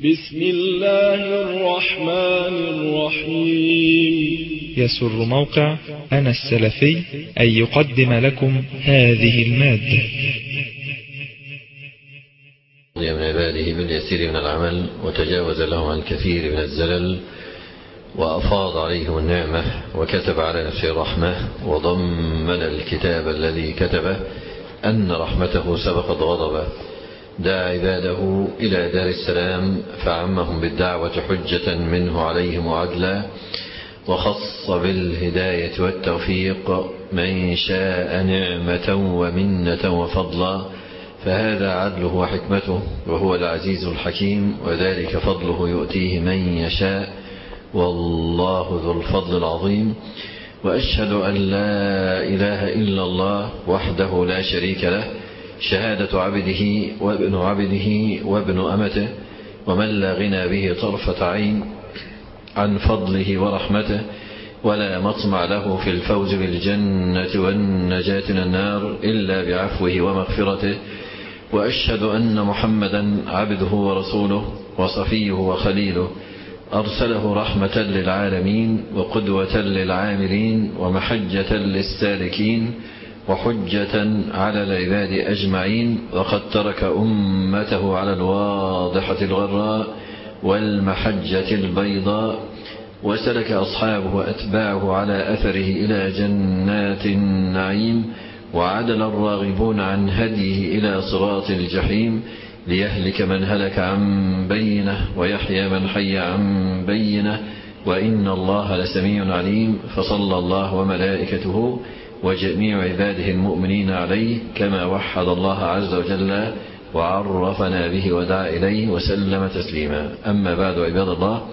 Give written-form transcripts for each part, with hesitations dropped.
بسم الله الرحمن الرحيم. يسر موقع أنا السلفي أن يقدم لكم هذه المادة. من عباده باليسير من العمل وتجاوز لهم عن كثير من الزلل وأفاض عليهم النعمة وكتب على نفسه الرحمة وضمن الكتاب الذي كتبه أن رحمته سبقت غضبه. دعا عباده إلى دار السلام فعمهم بالدعوة حجة منه عليهم وعدلا، وخص بالهداية والتوفيق من شاء نعمة ومنة وفضلا، فهذا عدله وحكمته وهو العزيز الحكيم، وذلك فضله يؤتيه من يشاء والله ذو الفضل العظيم. وأشهد أن لا إله إلا الله وحده لا شريك له، شهادة عبده وابن عبده وابن أمته، ومن لا غنى به طرفة عين عن فضله ورحمته، ولا مطمع له في الفوز بالجنة والنجاة من النار إلا بعفوه ومغفرته. وأشهد أن محمدا عبده ورسوله وصفيه وخليله، أرسله رحمة للعالمين وقدوة للعاملين ومحجة للسالكين وحجة على العباد أجمعين، وقد ترك أمته على الواضحة الغراء والمحجة البيضاء، وسلك أصحابه وأتباعه على أثره إلى جنات النعيم، وعدل الراغبون عن هديه إلى صراط الجحيم، ليهلك من هلك عن بينه ويحيى من حي عن بينه، وإن الله لسميع عليم. فصلى الله وملائكته وجميع عباده المؤمنين عليه كما وحد الله عز وجل وعرفنا به ودعا إليه وسلم تسليما. أما بعد، عباد الله،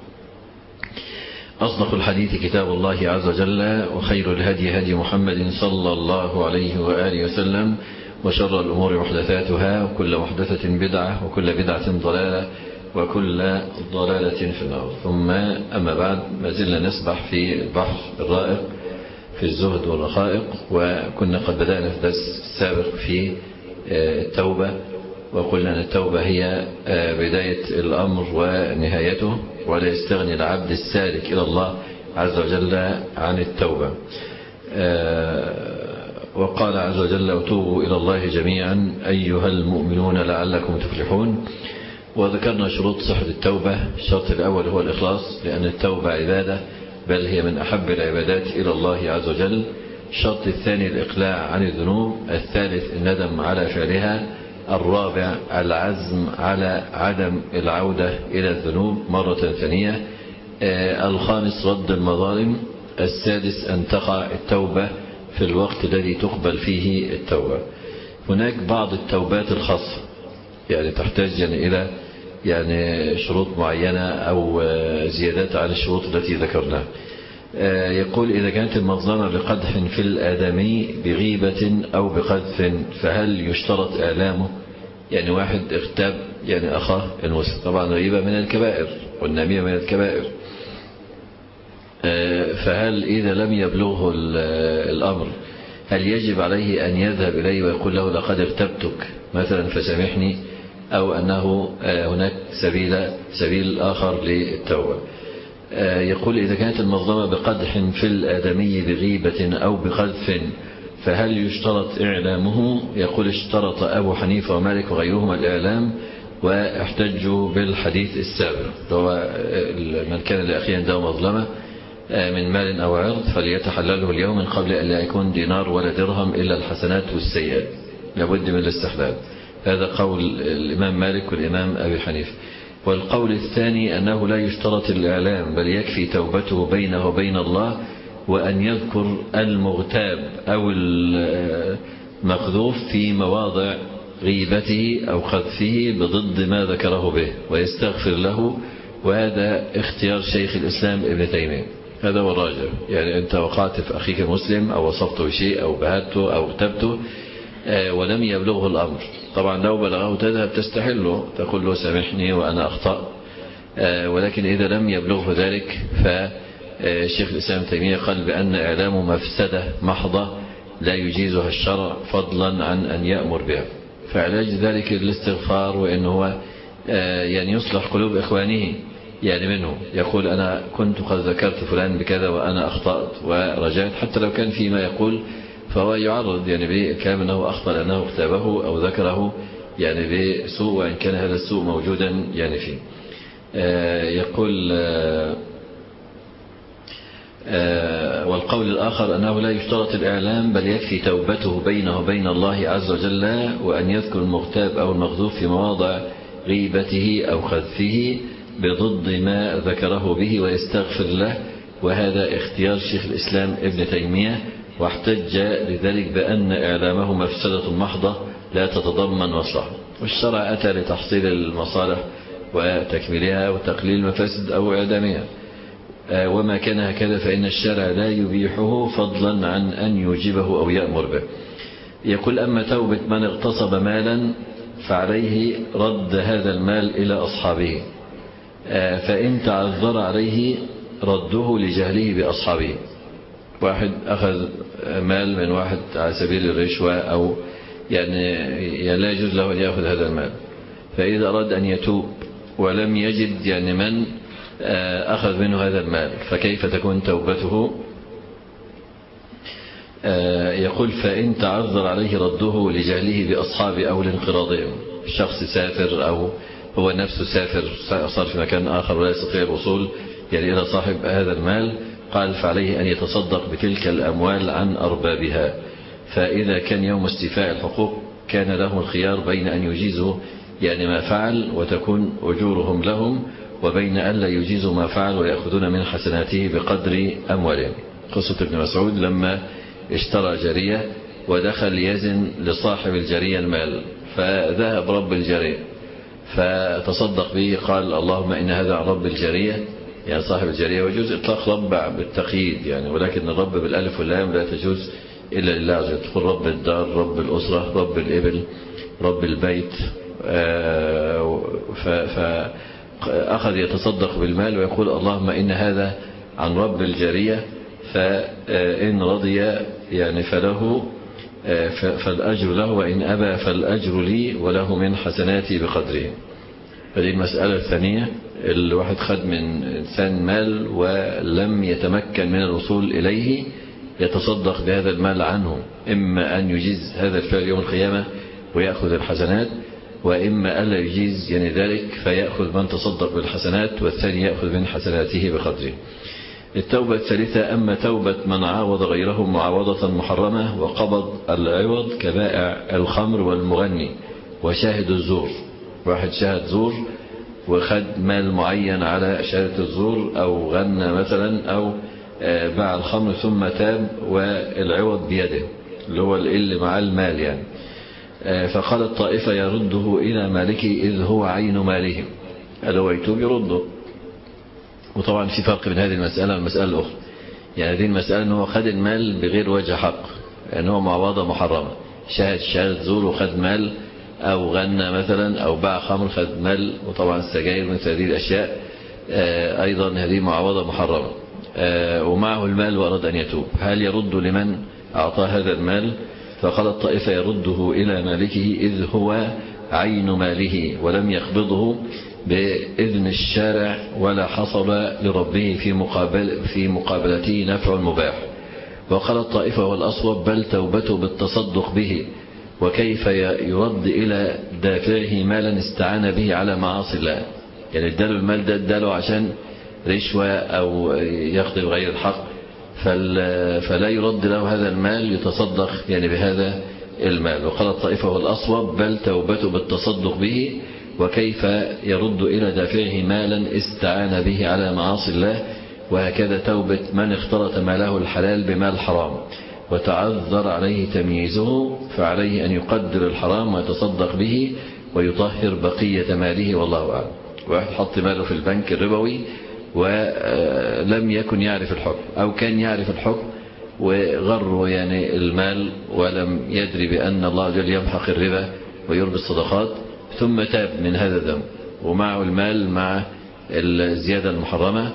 أصدق الحديث كتاب الله عز وجل، وخير الهدي هدي محمد صلى الله عليه وآله وسلم، وشر الأمور محدثاتها، وكل محدثة بدعة، وكل بدعة ضلالة، وكل ضلالة في النار. ثم أما بعد، ما زلنا نسبح في البحر الرائق في الزهد والرقائق، وكنا قد بدأنا في الدرس السابق في التوبة، وقلنا أن التوبة هي بداية الأمر ونهايته، ولا يستغني العبد السالك إلى الله عز وجل عن التوبة. وقال عز وجل: وتوبوا إلى الله جميعا أيها المؤمنون لعلكم تفلحون. وذكرنا شروط صحة التوبة. الشرط الأول هو الإخلاص، لأن التوبة عبادة، بل هي من أحب العبادات إلى الله عز وجل. الشرط الثاني الإقلاع عن الذنوب. الثالث الندم على فعلها. الرابع العزم على عدم العودة إلى الذنوب مرة ثانية. الخامس رد المظالم. السادس أن تقع التوبة في الوقت الذي تقبل فيه التوبة. هناك بعض التوبات الخاصة تحتاج إلى شروط معينة أو زيادات عن الشروط التي ذكرناها. يقول: إذا كانت المظلمة بقدح في الآدمي بغيبة أو بقذف، فهل يشترط إعلامه؟ واحد اغتاب أخاه المسلم، طبعا غيبة من الكبائر والنميمة من الكبائر، فهل إذا لم يبلغه الأمر هل يجب عليه أن يذهب إليه ويقول له: لقد اغتبتك مثلا فسامحني، أو أنه هناك سبيل آخر للتوبة؟ يقول: إذا كانت المظلمة بقدح في الآدمي بغيبة أو بقذف، فهل يشترط إعلامه؟ يقول: اشترط أبو حنيفة ومالك وغيرهما الإعلام، واحتجوا بالحديث السابق، هو من كان لأخيه عنده مظلمة من مال أو عرض فليتحلله اليوم من قبل أن لا يكون دينار ولا درهم إلا الحسنات والسيئات، لابد من الاستحلال. هذا قول الإمام مالك والإمام أبي حنيفة. والقول الثاني أنه لا يشترط الإعلام، بل يكفي توبته بينه وبين الله، وأن يذكر المغتاب أو المقذوف في مواضع غيبته أو قذفه بضد ما ذكره به ويستغفر له. وهذا اختيار شيخ الإسلام ابن تيمية، هذا هو الراجح. أنت وقعت في أخيك المسلم أو وصفته شيء أو بهته أو اغتبته ولم يبلغه الأمر، طبعا لو بلغه تذهب تستحله، تقول له: سامحني وأنا أخطأ. ولكن إذا لم يبلغه ذلك فشيخ الإسلام تيمية قال بأن إعلامه مفسدة محضة لا يجيزها الشرع، فضلا عن أن يأمر بها. فعلاج ذلك الاستغفار، وإن هو يعني يصلح قلوب إخوانه يعني منه، يقول أنا كنت قد ذكرت فلان بكذا وأنا أخطأت ورجعت، حتى لو كان فيما يقول فهو يعرض يعني بكلام أنه أخطأ لأنه اغتابه أو ذكره يعني بسوء، وإن كان هذا السوء موجودا يعني فيه. يقول والقول الآخر أنه لا يشترط الإعلام، بل يكفي توبته بينه وبين الله عز وجل، وأن يذكر المغتاب أو المغذوب في مواضع غيبته أو خذفه بضد ما ذكره به ويستغفر له، وهذا اختيار شيخ الإسلام ابن تيمية، واحتج لذلك بأن إعلامه مفسدة محضة لا تتضمن مصلحة، والشرع أتى لتحصيل المصالح وتكميلها وتقليل المفاسد أو إعدامها، وما كان هكذا فإن الشرع لا يبيحه فضلا عن أن يوجبه أو يأمر به. يقول أما توبة من اغتصب مالا فعليه رد هذا المال إلى أصحابه، فإن تعذر عليه رده لجهله بأصحابه. واحد أخذ مال من واحد على سبيل الرشوة أو يعني لا يجوز له أن يأخذ هذا المال، فإذا أراد أن يتوب ولم يجد يعني من أخذ منه هذا المال فكيف تكون توبته؟ يقول فإن تعذر عليه رده لجهله بأصحابه أو لانقراضهم، الشخص سافر أو هو نفسه سافر صار في مكان آخر ولا يستطيع الوصول يعني إلى صاحب هذا المال، قال فعليه أن يتصدق بتلك الأموال عن أربابها، فإذا كان يوم استيفاء الحقوق كان له الخيار بين أن يجيزوا يعني ما فعل وتكون أجورهم لهم، وبين أن لا يجيزوا ما فعل ويأخذون من حسناته بقدر أموالهم. قصة ابن مسعود لما اشترى جارية ودخل يزن لصاحب الجارية المال، فذهب رب الجارية فتصدق به، قال اللهم إن هذا عن رب الجارية يعني صاحب الجارية، ويجوز إطلاق رب بالتقييد يعني، ولكن الرب بالألف واللام لا تجوز إلا لله عز وجل، تقول رب الدار، رب الأسرة، رب الإبل، رب البيت. فأخذ يتصدق بالمال ويقول اللهم إن هذا عن رب الجارية، فإن رضي يعني فله فالأجر له، وإن أبى فالأجر لي وله من حسناتي بقدره. هذه المسألة الثانية، الواحد خد من إنسان مال ولم يتمكن من الوصول إليه يتصدق بهذا المال عنه، إما أن يجيز هذا الفعل يوم القيامة ويأخذ الحسنات، وإما ألا يجيز يعني ذلك فيأخذ من تصدق بالحسنات والثاني يأخذ من حسناته بقدره. التوبة الثالثة أما توبة من عاوض غيره معاوضة محرمة وقبض العوض كبائع الخمر والمغني وشاهد الزور، واحد شاهد زور وخد مال معين على شهادة الزور أو غنى مثلا أو باع الخمر ثم تاب والعوض بيده اللي هو اللي معاه المال يعني، فقال الطائفة يرده إلى مالكه إذ هو عين ماله، اللي هو يتوب يرده. وطبعا في فرق بين هذه المسألة والمسألة الأخرى، يعني هذه المسألة أنه خد المال بغير وجه حق لأنه معاوضة محرمة، شاهد زور وخد مال أو غنى مثلا أو باع خمر خد مال، وطبعا السجاير مثل هذه الأشياء أيضا هذه معاوضة محرمة، ومعه المال وأراد أن يتوب، هل يرد لمن أعطى هذا المال؟ فقال الطائفة يرده إلى مالكه إذ هو عين ماله ولم يقبضه بإذن الشارع ولا حصل لربه في مقابلته نفع مباح. وقال الطائفة والأصوب بل توبته بالتصدق به، وكيف يرد إلى دافعه مالا استعان به على معاصي الله، يعني اداله المال ده اداله عشان رشوة أو يقضي بغير الحق، فلا يرد له هذا المال يتصدق يعني بهذا المال. وقال الطائفة والأصوب بل توبته بالتصدق به، وكيف يرد إلى دافعه مالا استعان به على معاصي الله، وهكذا توبة من اختلط ماله الحلال بمال حرام وتعذر عليه تمييزه، فعليه أن يقدر الحرام ويتصدق به ويطهر بقية ماله والله أعلم. واحد حط ماله في البنك الربوي ولم يكن يعرف الحكم أو كان يعرف الحكم وغره يعني المال ولم يدري بأن الله عز وجل يمحق الربا ويربي الصدقات، ثم تاب من هذا الذنب ومعه المال مع الزيادة المحرمة،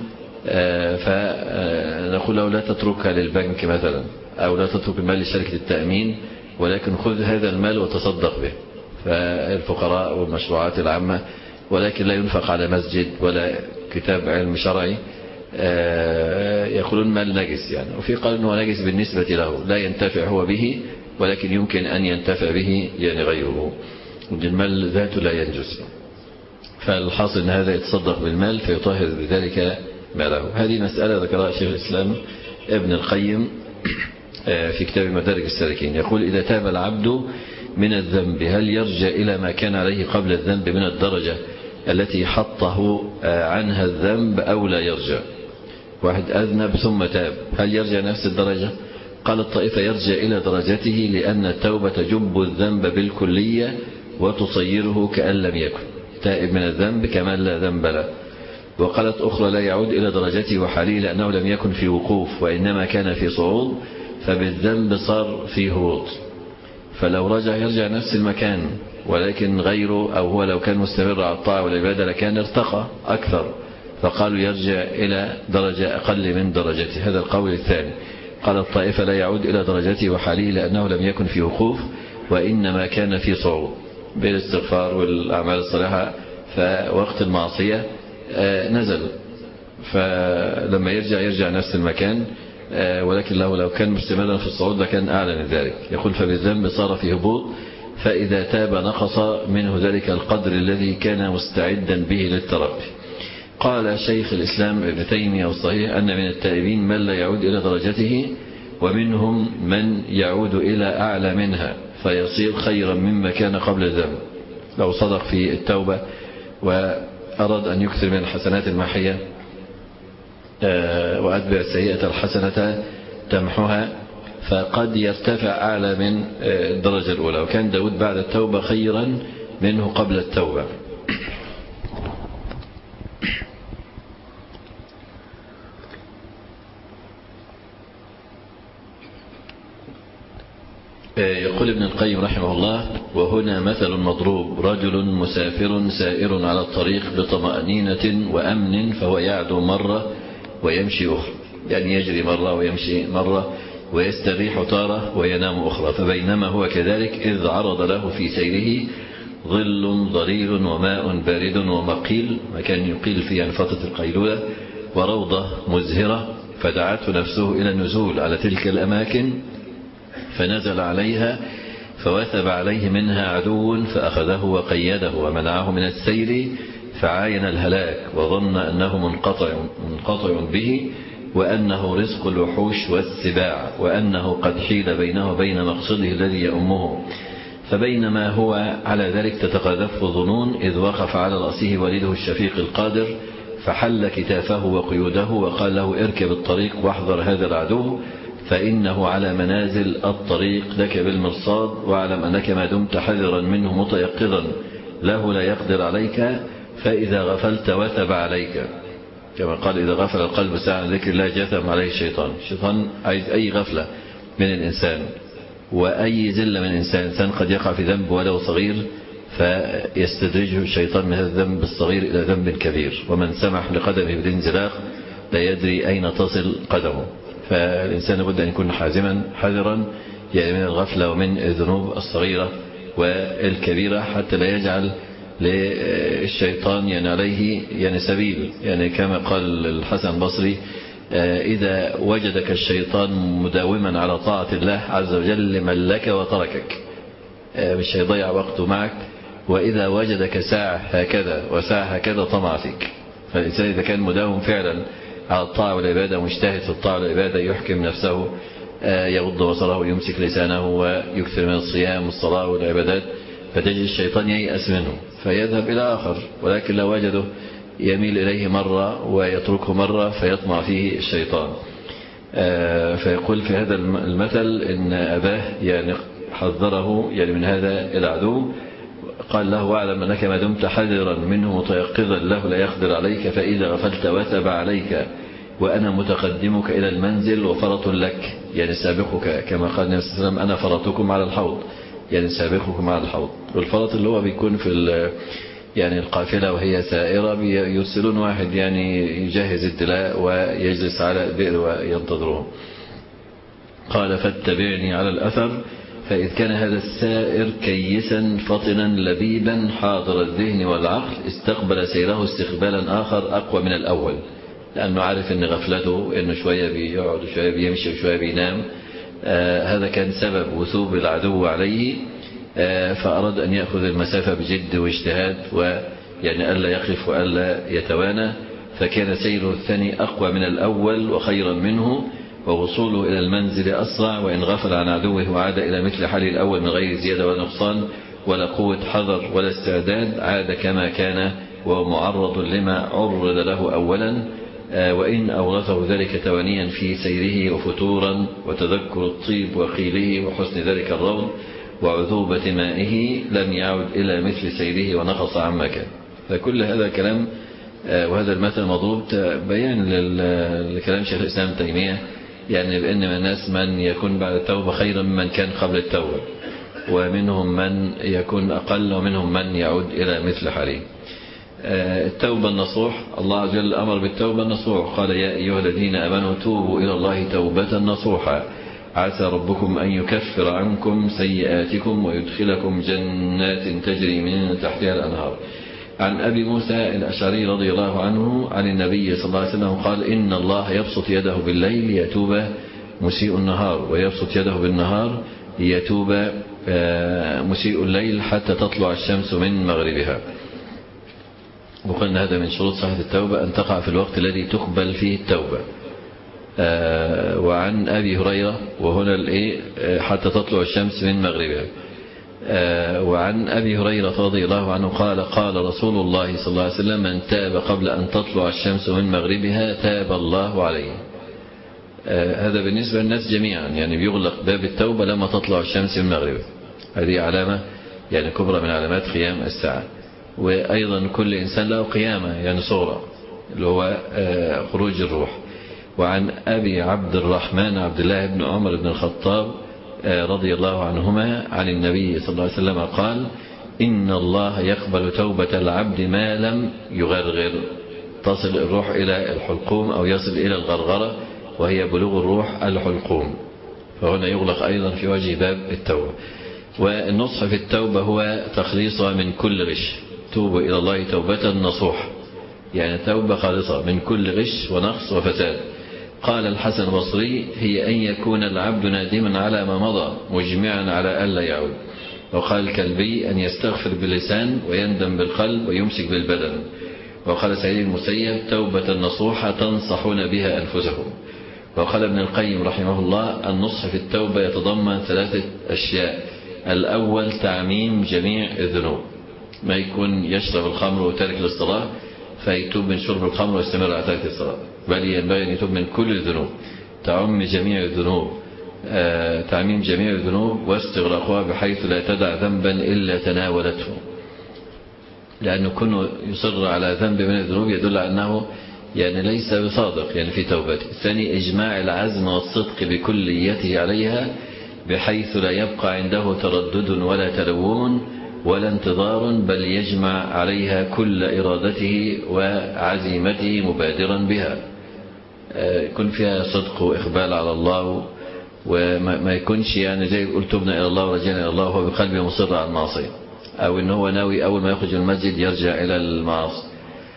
فنقول له لا تتركها للبنك مثلا أو لا تترك المال لشركة التأمين، ولكن خذ هذا المال وتصدق به. فالفقراء والمشروعات العامة ولكن لا ينفق على مسجد ولا كتاب علم شرعي، يقولون مال نجس يعني. وفي قال أنه نجس بالنسبة له، لا ينتفع هو به ولكن يمكن أن ينتفع به يعني غيره، المال ذاته لا ينجس. فالحاصل أن هذا يتصدق بالمال فيطهر بذلك ماله. هذه مسألة ذكرها شيخ الإسلام ابن القيم في كتاب مدارج السالكين. يقول: إذا تاب العبد من الذنب هل يرجع إلى ما كان عليه قبل الذنب من الدرجة التي حطه عنها الذنب أو لا يرجع؟ واحد أذنب ثم تاب، هل يرجع نفس الدرجة؟ قال الطائفة: يرجع إلى درجته، لأن التوبة تجب الذنب بالكلية وتصيره كأن لم يكن، تائب من الذنب كما لا ذنب له. وقالت أخرى: لا يعود إلى درجته وحاله، لأنه لم يكن في وقوف وإنما كان في صعود، فبالذنب صار في هبوط، فلو رجع يرجع نفس المكان، ولكن غيره أو هو لو كان مستمر على الطاعة والعبادة لكان ارتقى أكثر، فقالوا يرجع إلى درجة أقل من درجته. هذا القول الثاني. قال الطائفة: لا يعود إلى درجته وحاله، لأنه لم يكن في وقوف وإنما كان في صعود بالاستغفار والأعمال الصالحة، فوقت المعصية نزل، فلما يرجع نفس المكان، ولكن لو كان مستمرا في الصعود لكان أعلى من ذلك. يقول: فبالذنب صار في هبوط، فإذا تاب نقص منه ذلك القدر الذي كان مستعدا به للترقي. قال شيخ الإسلام ابن تيمية: والصحيح أن من التائبين من لا يعود إلى درجته، ومنهم من يعود إلى أعلى منها فيصير خيرا مما كان قبل الذنب. لو صدق في التوبة وأراد أن يكثر من الحسنات المحية وأتبع السيئة الحسنة تمحها، فقد يرتفع أعلى من الدرجة الأولى. وكان داود بعد التوبة خيرا منه قبل التوبة. يقول ابن القيم رحمه الله: وهنا مثل مضروب: رجل مسافر سائر على الطريق بطمأنينة وأمن، فهو يعدو مرة ويمشي أخرى، يعني يجري مرة ويمشي مرة، ويستريح تارة وينام أخرى. فبينما هو كذلك إذ عرض له في سيره ظل ضرير وماء بارد ومقيل، مكان يقيل فيه فترة القيلولة، وروضة مزهرة، فدعته نفسه إلى النزول على تلك الأماكن، فنزل عليها فوثب عليه منها عدو فأخذه وقيده ومنعه من السير، فعاين الهلاك وظن أنه منقطع به، وأنه رزق الوحوش والسباع، وأنه قد حيل بينه وبين مقصده الذي يؤمه. فبينما هو على ذلك تتقاذفه ظنون، إذ وقف على رأسه وليده الشفيق القادر، فحل كتافه وقيوده وقال له: اركب الطريق واحذر هذا العدو، فإنه على منازل الطريق لك بالمرصاد، واعلم أنك ما دمت حذرا منه متيقظا له لا يقدر عليك، فإذا غفلت وثب عليك، كما قال: إذا غفل القلب ساعة عن ذكر الله جثم عليه الشيطان عايز أي غفلة من الإنسان وأي زلة من الإنسان قد يقع في ذنب ولو صغير، فيستدرجه الشيطان من هذا الذنب الصغير إلى ذنب كبير، ومن سمح لقدمه بالانزلاق لا يدري أين تصل قدمه. فالإنسان لابد أن يكون حذرا يعني من الغفلة ومن الذنوب الصغيرة والكبيرة، حتى لا يجعل للشيطان يعني عليه يعني سبيل، يعني كما قال الحسن البصري: إذا وجدك الشيطان مداوما على طاعة الله عز وجل ملك وتركك، مش هيضيع وقته معك، وإذا وجدك ساعة هكذا وساعة هكذا طمع فيك. فالإنسان إذا كان مداوم فعلا على الطاعة والعبادة، مجتهد في الطاعة والعبادة، يحكم نفسه، يغض بصره ويمسك لسانه ويكثر من الصيام والصلاة والعبادات، فتجد الشيطان ييأس منه فيذهب إلى آخر، ولكن لو وجده يميل إليه مرة ويتركه مرة فيطمع فيه الشيطان. فيقول في هذا المثل إن أباه يعني حذره يعني من هذا العدو، قال له: واعلم أنك ما دمت حذرا منه متيقظا له لا يقدر عليك، فإذا غفلت وثب عليك، وأنا متقدمك إلى المنزل وفرط لك، يعني سابقك، كما قال النبي صلى الله عليه وسلم: أنا فرطكم على الحوض، يعني سابقكم على الحوض. والفرط اللي هو بيكون في يعني القافلة وهي سائرة، يرسلون واحد يعني يجهز الدلاء ويجلس على البئر وينتظرهم. قال: فاتبعني على الأثر، فإذ كان هذا السائر كيسا فطنا لبيبا حاضر الذهن والعقل استقبل سيره استقبالا آخر أقوى من الأول، لأنه عارف أن غفلته أنه شوية بيقعد وشوية بيمشي وشوية بينام، هذا كان سبب وثوب العدو عليه، فأراد أن يأخذ المسافة بجد واجتهاد، ويعني ألا يخف وألا يتوانى، فكان سيره الثاني أقوى من الأول وخيرا منه، ووصوله إلى المنزل أسرع، وإن غفل عن عدوه وعاد إلى مثل حال الأول من غير زيادة ولا نقصان ولا قوة حذر ولا استعداد، عاد كما كان وهو معرض لما عرض له أولا، وإن أورثه ذلك توانيا في سيره وفتورا وتذكر الطيب وقيله وحسن ذلك الروض وعذوبة مائه لم يعد إلى مثل سيره ونقص عما كان. فكل هذا كلام وهذا المثل مضروب بيان لكلام شيخ الإسلام ابن تيمية، يعني بأن من الناس من يكون بعد التوبة خيرا ممن كان قبل التوبة، ومنهم من يكون أقل ومنهم من يعود إلى مثل حاله. التوبة النصوح، الله عز وجل أمر بالتوبة النصوح، قال يا أيها الذين آمنوا توبوا إلى الله توبة نصوحا عسى ربكم أن يكفر عنكم سيئاتكم ويدخلكم جنات تجري من تحتها الأنهار. عن أبي موسى الأشعري رضي الله عنه عن النبي صلى الله عليه وسلم قال إن الله يبسط يده بالليل ليتوب مسيء النهار، ويبسط يده بالنهار ليتوب مسيء الليل حتى تطلع الشمس من مغربها. وقلنا هذا من شروط صحة التوبة أن تقع في الوقت الذي تقبل فيه التوبة. وعن أبي هريرة وهنا حتى تطلع الشمس من مغربها. وعن أبي هريرة رضي الله عنه قال قال رسول الله صلى الله عليه وسلم من تاب قبل أن تطلع الشمس من مغربها تاب الله عليه. هذا بالنسبة للناس جميعا، يعني بيغلق باب التوبة لما تطلع الشمس من مغربها، هذه علامة يعني كبرى من علامات قيام الساعة. وأيضا كل إنسان له قيامة يعني صغرى اللي هو خروج الروح. وعن أبي عبد الرحمن عبد الله بن عمر بن الخطاب رضي الله عنهما عن النبي صلى الله عليه وسلم قال إن الله يقبل توبة العبد ما لم يغرغر، تصل الروح إلى الحلقوم أو يصل إلى الغرغرة وهي بلوغ الروح الحلقوم، فهنا يغلق أيضا في وجه باب التوبة. والنصح في التوبة هو تخليصها من كل غش، توبوا إلى الله توبة نصوح، يعني توبة خالصة من كل غش ونقص وفساد. قال الحسن البصري هي أن يكون العبد نادما على ما مضى مجمعا على ألا يعود. وقال الكلبي أن يستغفر باللسان ويندم بالقلب ويمسك بالبدن. وقال سعيد المسيب توبة نصوحة تنصحون بها أنفسكم. وقال ابن القيم رحمه الله النصح في التوبة يتضمن 3 أشياء. الأول تعميم جميع الذنوب، ما يكون يشرب الخمر وتارك للصلاة فيتوب من شرب الخمر ويستمر على ترك الصلاة، بل ينبغي أن يتوب من كل الذنوب، تعم جميع الذنوب، تعميم جميع الذنوب واستغراقها بحيث لا تدع ذنبا إلا تناولته، لأنه كونه يصر على ذنب من الذنوب يدل على أنه يعني ليس بصادق يعني في توبته. الثاني إجماع العزم والصدق بكليته عليها بحيث لا يبقى عنده تردد ولا تلوم ولا انتظار، بل يجمع عليها كل إرادته وعزيمته مبادرا بها، يكون فيها صدق وإقبال على الله، وما يكونش يعني زي قلت تبنا إلى الله ورجعنا إلى الله وهو بقلبه مصر على المعصية، أو إن هو ناوي أول ما يخرج من المسجد يرجع إلى المعاصي.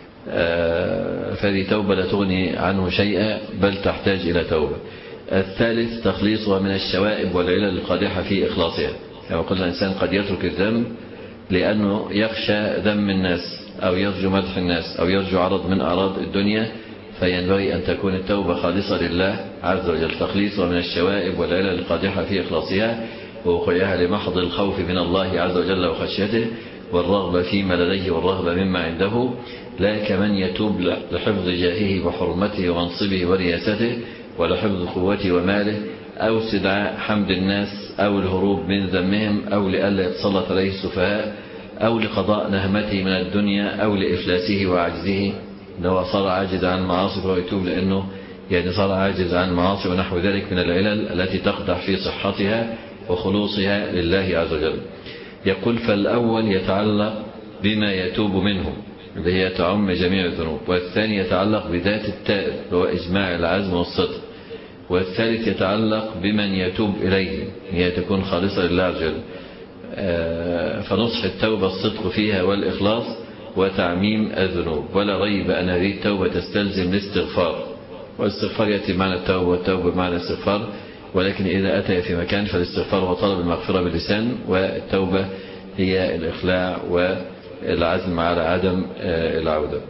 فهذه توبة لا تغني عنه شيئا بل تحتاج إلى توبة. الثالث تخليصها من الشوائب والعلل القادحة في إخلاصها، كما قلنا الإنسان قد يترك الذنب لأنه يخشى ذم الناس أو يرجو مدح الناس أو يرجو عرض من أعراض الدنيا، فينبغي أن تكون التوبة خالصة لله عز وجل، تخليصها من الشوائب والعلل القادحة في إخلاصها ووقوعها لمحض الخوف من الله عز وجل وخشيته والرغبة فيما لديه والرغبة مما عنده، لا كمن يتوب لحفظ جاهه وحرمته ومنصبه ورياسته ولحفظ قوته وماله أو استدعاء حمد الناس أو الهروب من ذمهم أو لئلا يتسلط عليه السفهاء أو لقضاء نهمته من الدنيا أو لإفلاسه وعجزه، أنه صار عاجز عن المعاصي فهو يتوب لأنه يعني صار عاجز عن المعاصي ونحو ذلك من العلل التي تقدح في صحتها وخلوصها لله عز وجل. يقول فالأول يتعلق بما يتوب منه اللي هي تعم جميع الذنوب، والثاني يتعلق بذات التائب اللي هو إجماع العزم والصدق، والثالث يتعلق بمن يتوب إليه، هي تكون خالصة لله عز وجل. فنصح التوبة الصدق فيها والإخلاص وتعميم الذنوب. ولا ريب أن هذه التوبة تستلزم الاستغفار، والاستغفار يأتي بمعنى التوبة، والتوبة بمعنى الاستغفار، ولكن إذا أتى في مكان فالاستغفار هو طلب المغفرة باللسان، والتوبة هي الإخلاع والعزم على عدم العودة.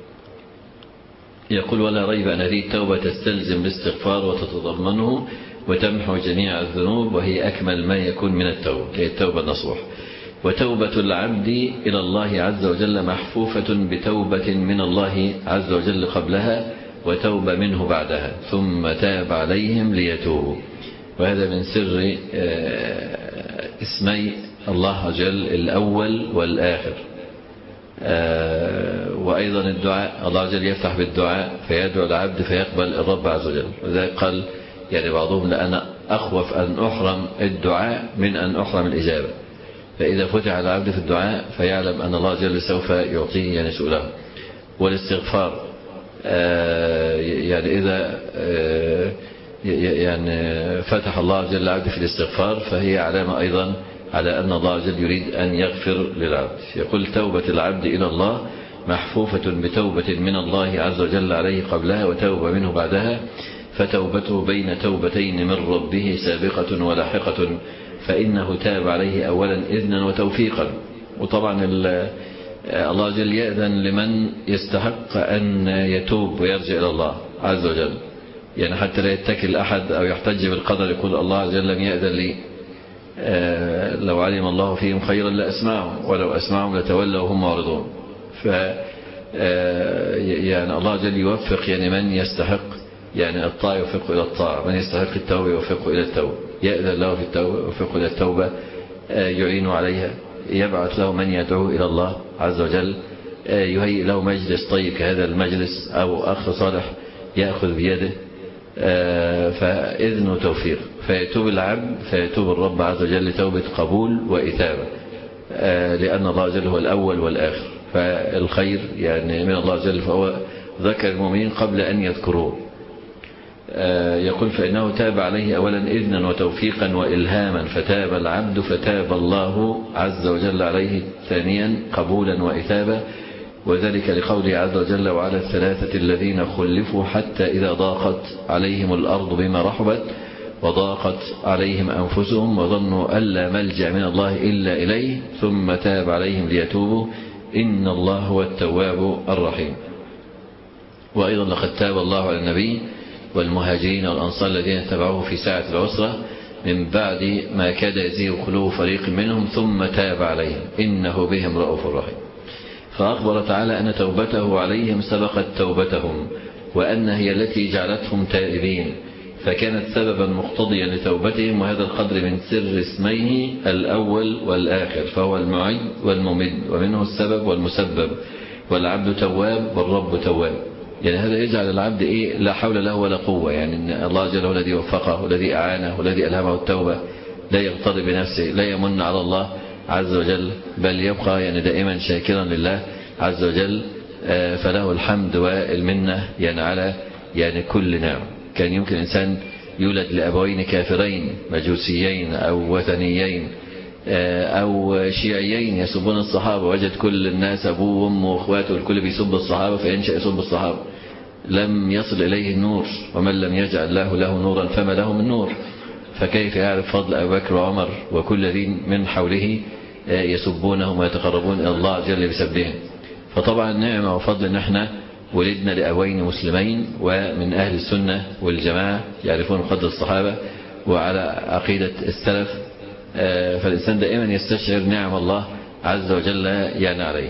يقول ولا ريب أن هذه التوبة تستلزم الاستغفار وتتضمنه وتمحو جميع الذنوب، وهي أكمل ما يكون من التوبة، هي التوبة النصوح. وتوبة العبد إلى الله عز وجل محفوفة بتوبة من الله عز وجل قبلها وتوبة منه بعدها، ثم تاب عليهم ليتوبوا. وهذا من سر اسمي الله عز وجل الأول والآخر. وأيضا الدعاء، الله عز وجل يفتح بالدعاء فيدعو العبد فيقبل الرب عز وجل. وذلك قال يعني بعضهم لأنا أخوف أن أحرم الدعاء من أن أحرم الإجابة. فإذا فتح العبد في الدعاء فيعلم أن الله عز وجل سوف يعطيه يعني سؤله. والاستغفار يعني إذا يعني فتح الله عز وجل العبد في الاستغفار فهي علامة أيضا على أن الله عز وجل يريد أن يغفر للعبد. يقول توبة العبد إلى الله محفوفة بتوبة من الله عز وجل عليه قبلها وتوبة منه بعدها، فتوبته بين توبتين من ربه سابقة ولاحقة، فإنه تاب عليه أولا إذنا وتوفيقا. وطبعا الله عز وجل يأذن لمن يستحق أن يتوب ويرجع إلى الله عز وجل، يعني حتى لا يتكل أحد أو يحتج بالقدر يقول الله عز وجل لم يأذن لي، لو علم الله فيهم خيرا لأسمعهم ولو أسمعهم لتولوا وهم معرضون. يعني الله عز وجل يوفق يعني من يستحق يعني الطاعة يوفقه إلى الطاعة، من يستحق التوبة يوفقه إلى التوبة، يأذن له في التوبة يوفقه إلى التوبة، يعين عليها، يبعث له من يدعوه إلى الله عز وجل، يهيئ له مجلس طيب كهذا المجلس أو أخ صالح يأخذ بيده، فإذن وتوفيق، فيتوب العبد فيتوب الرب عز وجل لتوبة قبول وإثابة، لأن الله عز وجل هو الأول والآخر. فالخير يعني من الله عز وجل، فهو ذكر المؤمنين قبل أن يذكروه. يقول فإنه تاب عليه أولا إذنا وتوفيقا وإلهاما، فتاب العبد فتاب الله عز وجل عليه ثانيا قبولا وإثابة، وذلك لقوله عز وجل وعلى الثلاثة الذين خلفوا حتى إذا ضاقت عليهم الأرض بما رحبت وضاقت عليهم أنفسهم وظنوا أن لا ملجأ من الله إلا إليه ثم تاب عليهم ليتوبوا إن الله هو التواب الرحيم. وأيضا لقد تاب الله على النبي والمهاجرين والأنصار الذين اتبعوه في ساعة العسرة من بعد ما كاد يزيغ قلوب فريق منهم ثم تاب عليهم إنه بهم رؤوف رحيم. فأخبر تعالى أن توبته عليهم سبقت توبتهم، وأن هي التي جعلتهم تائبين، فكانت سببا مقتضيا لتوبتهم. وهذا القدر من سر اسميه الأول والآخر، فهو المعيد والممد، ومنه السبب والمسبب، والعبد تواب والرب تواب. يعني هذا يجعل العبد لا حول له ولا قوة، يعني إن الله جل هو الذي وفقه والذي أعانه والذي ألهمه التوبة، لا يغتر بنفسه، لا يمن على الله عز وجل، بل يبقى يعني دائما شاكرا لله عز وجل، فله الحمد والمنة يعني على يعني كل نعم. كان يمكن إنسان يولد لأبوين كافرين مجوسيين أو وثنيين أو شيعيين يسبون الصحابة، وجد كل الناس أبوه وأمه وأخواته الكل بيسب الصحابة فينشأ يسب الصحابة، لم يصل إليه النور، ومن لم يجعل الله له نورا فما له من نور، فكيف يعرف فضل أبي بكر وعمر وكل الذين من حوله يسبونهم ويتقربون إلى الله جل بسبهم. فطبعا نعمة وفضل ان احنا ولدنا لأبوين مسلمين ومن أهل السنة والجماعة يعرفون قدر الصحابة وعلى عقيدة السلف، فالإنسان دائما يستشعر نعم الله عز وجل يعني عليه.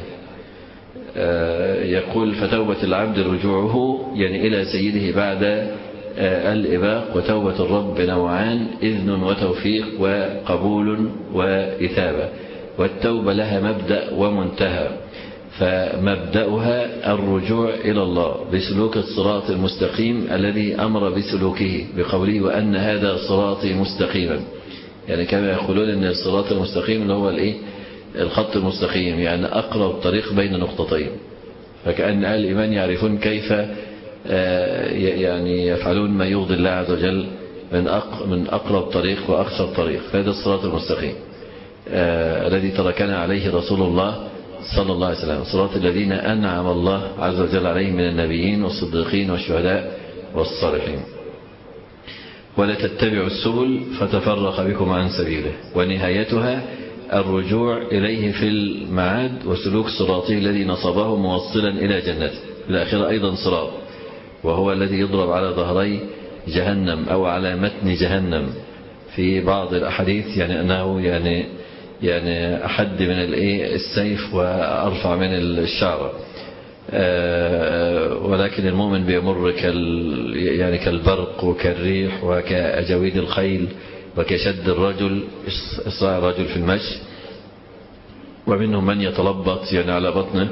يقول فتوبة العبد رجوعه يعني إلى سيده بعد الإباق، وتوبة الرب نوعان إذن وتوفيق وقبول وإثابة، والتوبة لها مبدأ ومنتهى، فمبدأها الرجوع إلى الله بسلوك الصراط المستقيم الذي أمر بسلوكه بقوله وأن هذا صراطي مستقيما، يعني كما يقولون أن الصراط المستقيم اللي هو الخط المستقيم، يعني أقرب طريق بين نقطتين، فكأن أهل الإيمان يعرفون كيف يعني يفعلون ما يرضي الله عز وجل من أقرب طريق وأقصر طريق. هذا الصراط المستقيم الذي تركنا عليه رسول الله صلى الله عليه وسلم، صراط الذين أنعم الله عز وجل عليهم من النبيين والصديقين والشهداء والصالحين. ولا تتبعوا السبل فتفرق بكم عن سبيله ونهايتها الرجوع إليه في المعاد وسلوك صراطه الذي نصبه موصلا إلى جنته. الآخرة أيضا صراط، وهو الذي يضرب على ظهري جهنم أو على متن جهنم في بعض الأحاديث، يعني أنه يعني أحد من السيف وأرفع من الشعر، ولكن المؤمن بيمر يعني كالبرق وكالريح وكأجاويد الخيل وكشد الرجل، إسراع الرجل في المشي. ومنهم من يتلبط يعني على بطنه،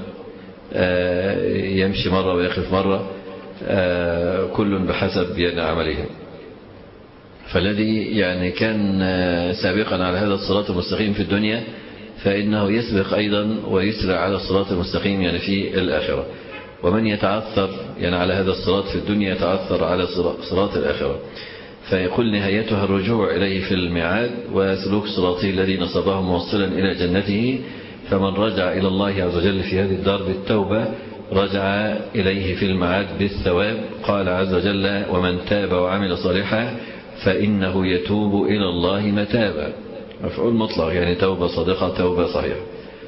يمشي مرة ويقف مرة، كل بحسب يعني عملهم. فالذي يعني كان سابقا على هذا الصراط المستقيم في الدنيا فإنه يسبق أيضا ويسرع على الصراط المستقيم يعني في الآخرة. ومن يتعثر يعني على هذا الصراط في الدنيا يتعثر على صراط الآخرة. فيقول نهايتها الرجوع إليه في الميعاد وسلوك صراطه الذي نصبه موصلا إلى جنته. فمن رجع إلى الله عز وجل في هذه الدار بالتوبة رجع إليه في المعاد بالثواب. قال عز وجل ومن تاب وعمل صالحا فإنه يتوب إلى الله متابا، مفعول مطلق يعني توبة صادقة توبة صحيحة.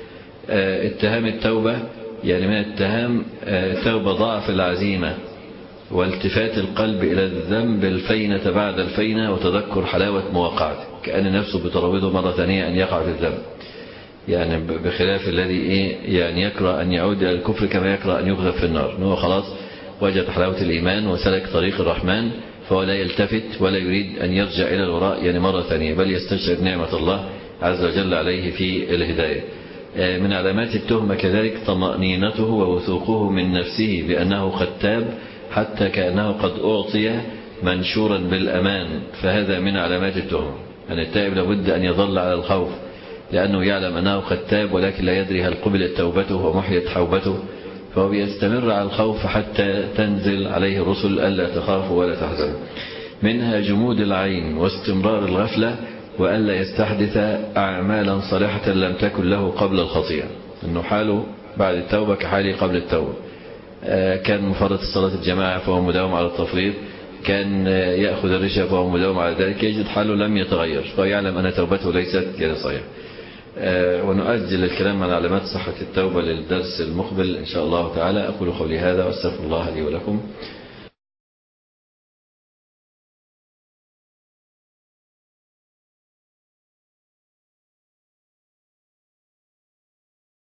اتهام التوبة يعني من اتهام توبة ضعف العزيمة والتفات القلب إلى الذنب الفينة بعد الفينة وتذكر حلاوة مواقعته، كأن نفسه بتروضه مرة ثانية أن يقع في الذنب، يعني بخلاف الذي يعني يكره أن يعود إلى الكفر كما يكره أن يقذف في النار، أنه خلاص وجد حلاوة الإيمان وسلك طريق الرحمن، فهو لا يلتفت ولا يريد أن يرجع إلى الوراء يعني مرة ثانية، بل يستشعر نعمة الله عز وجل عليه في الهداية. من علامات التهمة كذلك طمأنينته ووثوقه من نفسه بأنه قد تاب حتى كأنه قد أعطي منشورا بالأمان، فهذا من علامات التهمة. أن التائب لابد أن يظل على الخوف لأنه يعلم أنه قد تاب، ولكن لا يدري هل قبلت توبته ومحيت حوبته، فهو بيستمر على الخوف حتى تنزل عليه الرسل ألا تخافوا ولا تحزنوا. منها جمود العين واستمرار الغفلة وألا يستحدث أعمالا صالحة لم تكن له قبل الخطيئة، أنه حاله بعد التوبة كحاله قبل التوبة. كان مفرط صلاة الجماعة فهو مداوم على التفريط، كان يأخذ الرشا فهو مداوم على ذلك، يجد حاله لم يتغير، فيعلم أن توبته ليست يعني صحيحة. ونؤجل الكلام عن علامات صحة التوبة للدرس المقبل إن شاء الله تعالى. أقول قولي هذا وأستغفر الله لي ولكم.